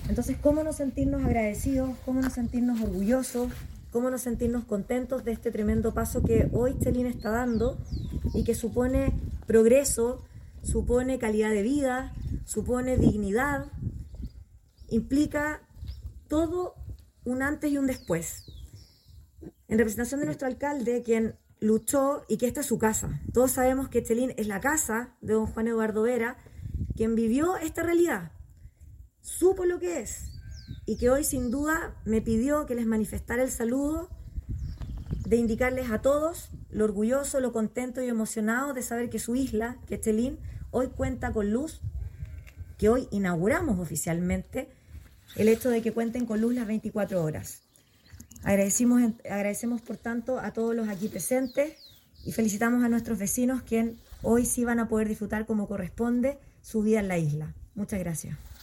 Entonces, ¿cómo no sentirnos agradecidos? ¿Cómo no sentirnos orgullosos? ¿Cómo no sentirnos contentos de este tremendo paso que hoy Chelín está dando y que supone progreso, supone calidad de vida, supone dignidad, implica todo un antes y un después? En representación de nuestro alcalde, quien luchó y que esta es su casa. Todos sabemos que Chelín es la casa de don Juan Eduardo Vera, quien vivió esta realidad, supo lo que es y que hoy sin duda me pidió que les manifestara el saludo, de indicarles a todos lo orgulloso, lo contento y emocionado de saber que su isla, que Chelín, hoy cuenta con luz, que hoy inauguramos oficialmente el hecho de que cuenten con luz las 24 horas. Agradecemos por tanto a todos los aquí presentes y felicitamos a nuestros vecinos, quienes hoy sí van a poder disfrutar como corresponde su vida en la isla. Muchas gracias.